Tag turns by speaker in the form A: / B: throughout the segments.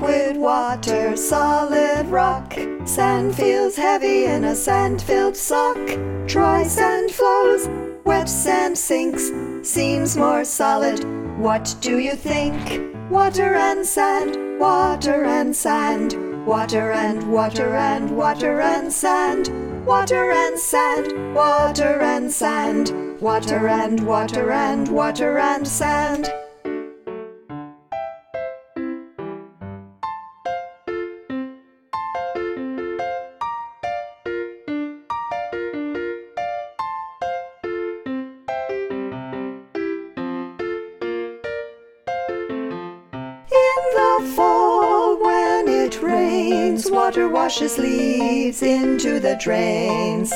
A: liquid water, solid rock. Sand feels heavy in a sand-filled sock. Dry sand flows, wet sand sinks, seems more solid. What do you think? Water and sand, water and sand, water and water and water and sand, water and sand, water and sand, water and water and water and sand. In the fall, when it rains, water washes leaves into the drains.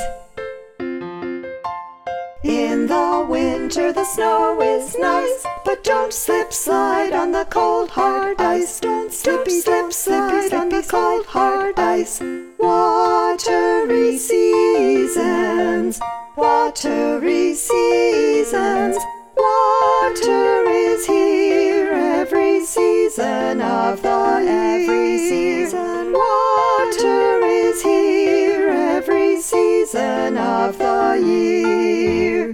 A: In the winter, the snow is nice, but don't slip slide on the cold hard ice. Don't slip slide on the cold hard ice. Watery seasons, watery seasons. Water is here every season of the every season. Water is here every season of the year.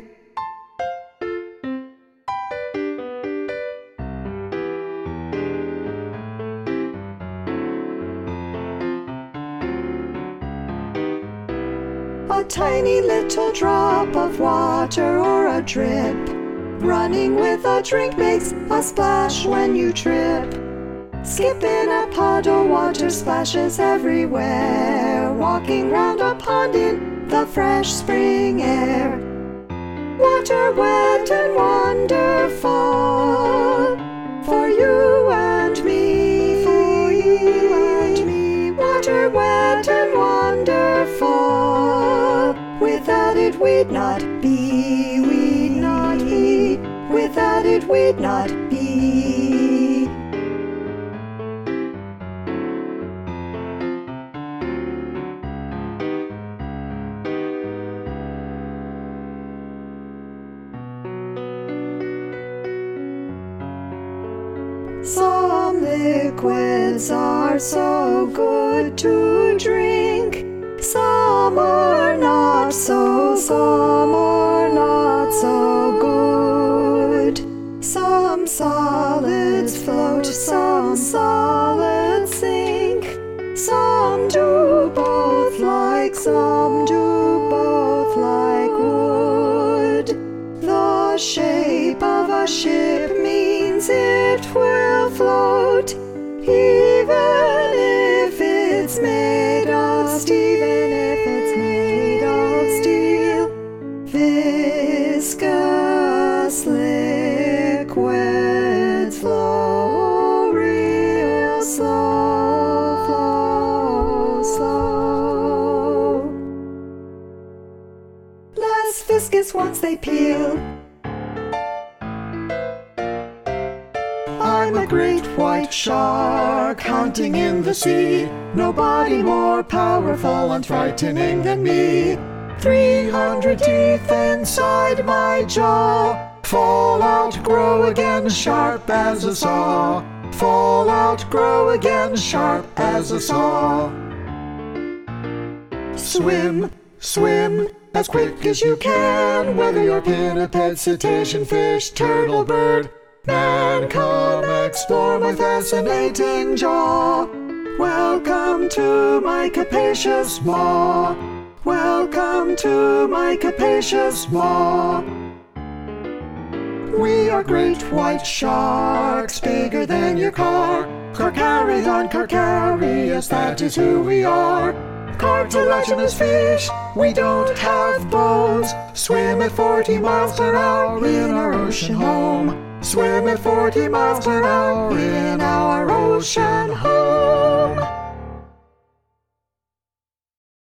A: A tiny little drop of water or a drip, running with a drink makes a splash when you trip. Skip in a puddle, water splashes everywhere. Walking round a pond in the fresh spring air. Water wet and wonderful for you and me, for you and me. Water wet and wonderful. Without it we'd not be, we'd not be. Without it we'd not be. Some liquids are so good to drink, some are not so, some are not so good. Some solids float, some solids sink. Some do both like, some do both like wood. The shape of a ship means it will float, even if it's made of steel, even if it's made of steel. Viscous liquids flow real slow, flow slow. Less viscous once they peel. I'm a great white shark hunting in the sea. Nobody more powerful and frightening than me. 300 teeth inside my jaw. Fall out, grow again, sharp as a saw. Fall out, grow again, sharp as a saw. Swim, swim, as quick as you can. Whether you're pinniped, cetacean, fish, turtle, bird, man, come explore my fascinating jaw. Welcome to my capacious maw. Welcome to my capacious maw. We are great white sharks, bigger than your car. Carcharion, Carcharius, that is who we are. Cartilaginous fish, we don't have bones. Swim at 40 miles per hour in our ocean home. Swim at 40 miles per hour in our ocean home.